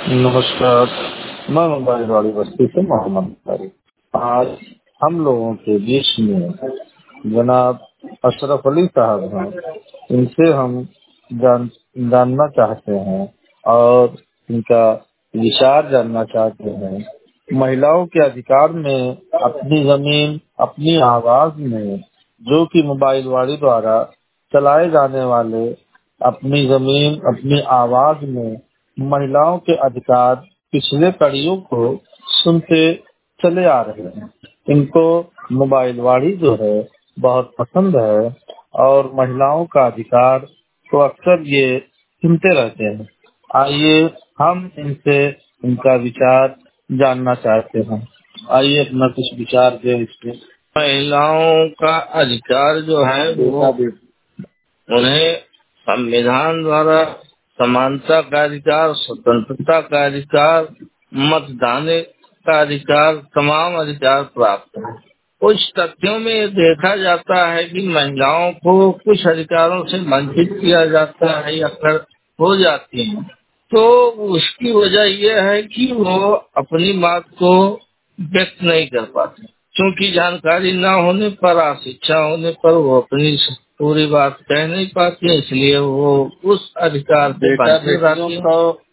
नमस्कार। मैं मोबाइल बस्ती से मोहम्मद अंसारी। आज हम लोगों के बीच में जनाब अशरफ अली साहब हैं। इनसे हम जानना चाहते हैं और इनका विचार जानना चाहते हैं। महिलाओं के अधिकार में अपनी जमीन अपनी आवाज में, जो कि मोबाइल वाली द्वारा चलाए जाने वाले अपनी जमीन अपनी आवाज में महिलाओं के अधिकार पिछले कड़ियों को सुनते चले आ रहे हैं। इनको मोबाइल वाली जो है बहुत पसंद है और महिलाओं का अधिकार तो अक्सर ये सुनते रहते हैं। आइए हम इनसे इनका विचार जानना चाहते हैं। आइए अपना कुछ विचार दें इसमें। महिलाओं का अधिकार जो है वो उन्हें संविधान द्वारा समानता का अधिकार, स्वतंत्रता का अधिकार, मतदान का अधिकार, तमाम अधिकार प्राप्त है। कुछ तथ्यों में ये देखा जाता है कि महिलाओं को कुछ अधिकारों से वंचित किया जाता है या कर हो जाती है। तो उसकी वजह यह है कि वो अपनी बात को व्यक्त नहीं कर पाते, क्योंकि जानकारी न होने पर, अशिक्षा होने पर वो अपनी पूरी बात कह नहीं पाती, इसलिए वो उस अधिकार से वंचित रहती हैं।